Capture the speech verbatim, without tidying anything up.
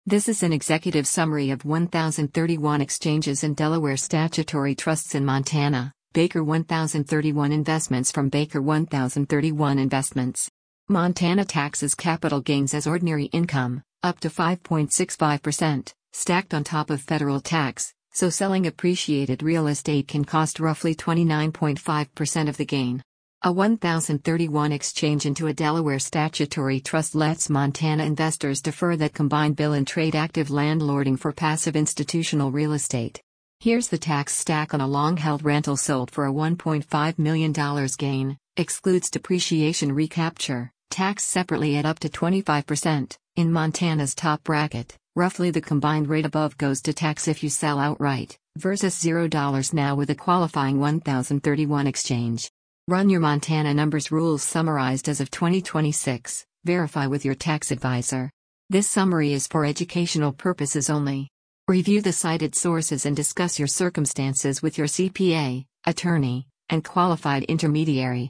This is an executive summary of one thousand thirty-one exchanges and Delaware statutory trusts in Montana. Baker one thousand thirty-one Investments from Baker one thousand thirty-one Investments. Montana taxes capital gains as ordinary income, up to five point six five percent, stacked on top of federal tax, so selling appreciated real estate can cost roughly twenty-nine point five percent of the gain. A one thousand thirty-one exchange into a Delaware statutory trust lets Montana investors defer that combined bill and trade active landlording for passive institutional real estate. Here's the tax stack on a long-held rental sold for a one point five million dollars gain, excludes depreciation recapture, taxed separately at up to twenty-five percent. In Montana's top bracket, roughly the combined rate above goes to tax if you sell outright, versus zero dollars now with a qualifying one thousand thirty-one exchange. Run your Montana numbers rules summarized as of twenty twenty-six, verify with your tax advisor. This summary is for educational purposes only. Review the cited sources and discuss your circumstances with your C P A, attorney, and qualified intermediary.